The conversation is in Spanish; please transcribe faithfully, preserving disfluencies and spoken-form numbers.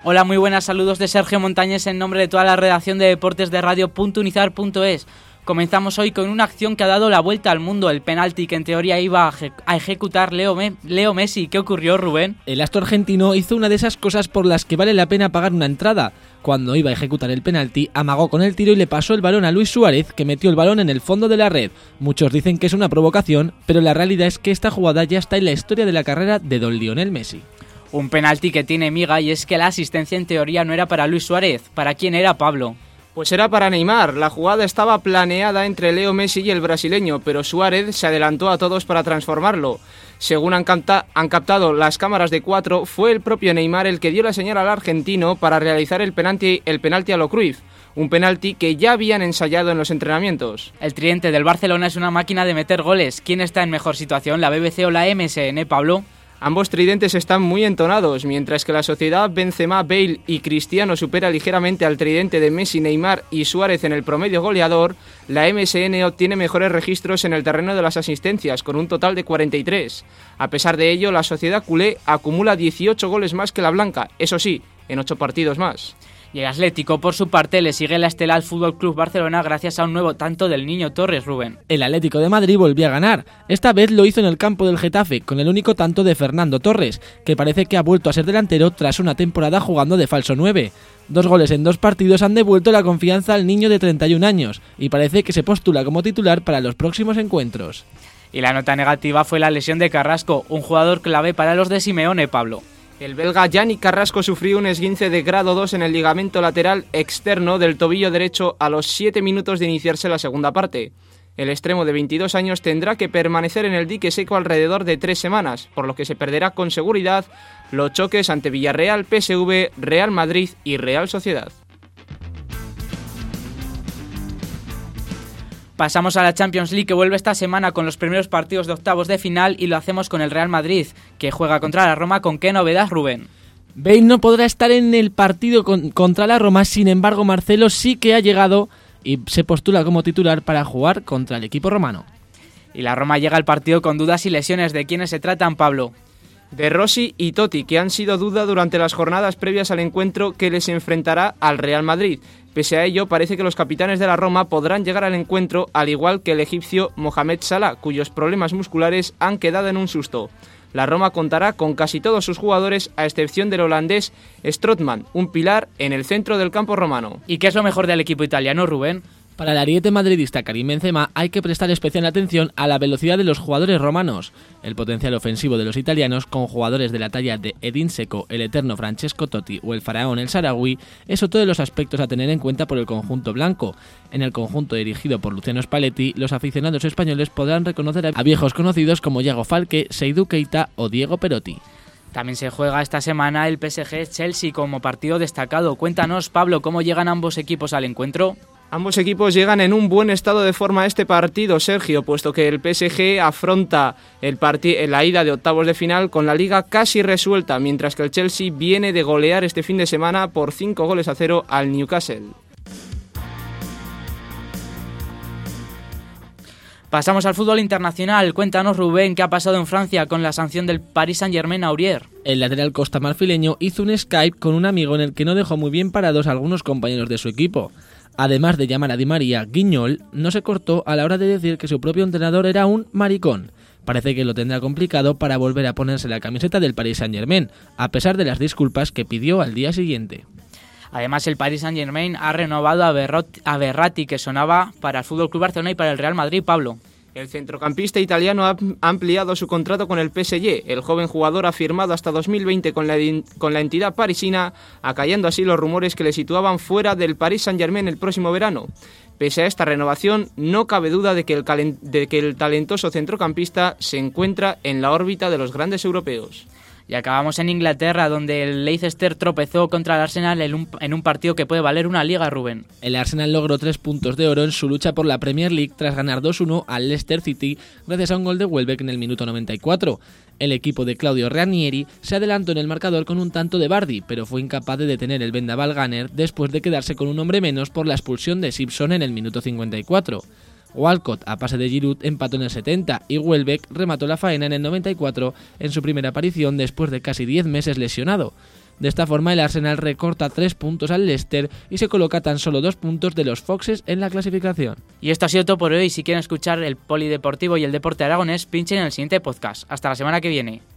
Hola, muy buenas, saludos de Sergio Montañés en nombre de toda la redacción de deportes de radio punto unizar punto es. Comenzamos hoy con una acción que ha dado la vuelta al mundo, el penalti que en teoría iba a, eje- a ejecutar Leo, Me- Leo Messi. ¿Qué ocurrió, Rubén? El astro argentino hizo una de esas cosas por las que vale la pena pagar una entrada. Cuando iba a ejecutar el penalti, amagó con el tiro y le pasó el balón a Luis Suárez, que metió el balón en el fondo de la red. Muchos dicen que es una provocación, pero la realidad es que esta jugada ya está en la historia de la carrera de don Lionel Messi. Un penalti que tiene miga, y es que la asistencia en teoría no era para Luis Suárez. ¿Para quién era, Pablo? Pues era para Neymar. La jugada estaba planeada entre Leo Messi y el brasileño, pero Suárez se adelantó a todos para transformarlo. Según han, capta- han captado las cámaras de cuatro, fue el propio Neymar el que dio la señal al argentino para realizar el penalti, el penalti a lo Cruyff, un penalti que ya habían ensayado en los entrenamientos. El tridente del Barcelona es una máquina de meter goles. ¿Quién está en mejor situación, la B B C o la M S N, Pablo? Ambos tridentes están muy entonados, mientras que la sociedad Benzema, Bale y Cristiano supera ligeramente al tridente de Messi, Neymar y Suárez en el promedio goleador. La M S N obtiene mejores registros en el terreno de las asistencias, con un total de cuarenta y tres. A pesar de ello, la sociedad culé acumula dieciocho goles más que la blanca, eso sí, en ocho partidos más. Y el Atlético, por su parte, le sigue la estela al F C Barcelona gracias a un nuevo tanto del Niño Torres, Rubén. El Atlético de Madrid volvió a ganar. Esta vez lo hizo en el campo del Getafe, con el único tanto de Fernando Torres, que parece que ha vuelto a ser delantero tras una temporada jugando de falso nueve. Dos goles en dos partidos han devuelto la confianza al niño de treinta y un años, y parece que se postula como titular para los próximos encuentros. Y la nota negativa fue la lesión de Carrasco, un jugador clave para los de Simeone, Pablo. El belga Yannick Carrasco sufrió un esguince de grado dos en el ligamento lateral externo del tobillo derecho a los siete minutos de iniciarse la segunda parte. El extremo de veintidós años tendrá que permanecer en el dique seco alrededor de tres semanas, por lo que se perderá con seguridad los choques ante Villarreal, P S V, Real Madrid y Real Sociedad. Pasamos a la Champions League, que vuelve esta semana con los primeros partidos de octavos de final, y lo hacemos con el Real Madrid, que juega contra la Roma. ¿Con qué novedad, Rubén? Bale no podrá estar en el partido con, contra la Roma, sin embargo Marcelo sí que ha llegado y se postula como titular para jugar contra el equipo romano. Y la Roma llega al partido con dudas y lesiones. ¿De quiénes se tratan, Pablo? De Rossi y Totti, que han sido duda durante las jornadas previas al encuentro que les enfrentará al Real Madrid. Pese a ello, parece que los capitanes de la Roma podrán llegar al encuentro, al igual que el egipcio Mohamed Salah, cuyos problemas musculares han quedado en un susto. La Roma contará con casi todos sus jugadores, a excepción del holandés Strootman, un pilar en el centro del campo romano. ¿Y qué es lo mejor del equipo italiano, Rubén? Para el ariete madridista Karim Benzema hay que prestar especial atención a la velocidad de los jugadores romanos. El potencial ofensivo de los italianos, con jugadores de la talla de Edin Dzeko, el eterno Francesco Totti o el faraón El Shaarawy, es otro de los aspectos a tener en cuenta por el conjunto blanco. En el conjunto dirigido por Luciano Spalletti, los aficionados españoles podrán reconocer a viejos conocidos como Yago Falque, Seydou Keita o Diego Perotti. También se juega esta semana el P S G-Chelsea como partido destacado. Cuéntanos, Pablo, ¿cómo llegan ambos equipos al encuentro? Ambos equipos llegan en un buen estado de forma a este partido, Sergio, puesto que el P S G afronta el parti- la ida de octavos de final con la liga casi resuelta, mientras que el Chelsea viene de golear este fin de semana por cinco goles a cero al Newcastle. Pasamos al fútbol internacional. Cuéntanos, Rubén, ¿qué ha pasado en Francia con la sanción del Paris Saint-Germain a Aurier? El lateral costamarfileño hizo un Skype con un amigo en el que no dejó muy bien parados a algunos compañeros de su equipo. Además de llamar a Di María guiñol, no se cortó a la hora de decir que su propio entrenador era un maricón. Parece que lo tendrá complicado para volver a ponerse la camiseta del Paris Saint-Germain, a pesar de las disculpas que pidió al día siguiente. Además, el Paris Saint-Germain ha renovado a, Berrot- a Verratti, que sonaba para el F C Barcelona y para el Real Madrid, Pablo. El centrocampista italiano ha ampliado su contrato con el P S G. El joven jugador ha firmado hasta dos mil veinte con la, con la entidad parisina, acallando así los rumores que le situaban fuera del Paris Saint-Germain el próximo verano. Pese a esta renovación, no cabe duda de que, el calen- de que el talentoso centrocampista se encuentra en la órbita de los grandes europeos. Y acabamos en Inglaterra, donde el Leicester tropezó contra el Arsenal en un, en un partido que puede valer una liga, Rubén. El Arsenal logró tres puntos de oro en su lucha por la Premier League tras ganar dos uno al Leicester City gracias a un gol de Welbeck en el minuto noventa y cuatro. El equipo de Claudio Ranieri se adelantó en el marcador con un tanto de Vardy, pero fue incapaz de detener el vendaval Gunner después de quedarse con un hombre menos por la expulsión de Simpson en el minuto cincuenta y cuatro. Walcott, a pase de Giroud, empató en el setenta y Welbeck remató la faena en el noventa y cuatro en su primera aparición después de casi diez meses lesionado. De esta forma el Arsenal recorta tres puntos al Leicester y se coloca tan solo dos puntos de los Foxes en la clasificación. Y esto ha sido todo por hoy. Si quieren escuchar el polideportivo y el deporte aragonés, pinchen en el siguiente podcast. Hasta la semana que viene.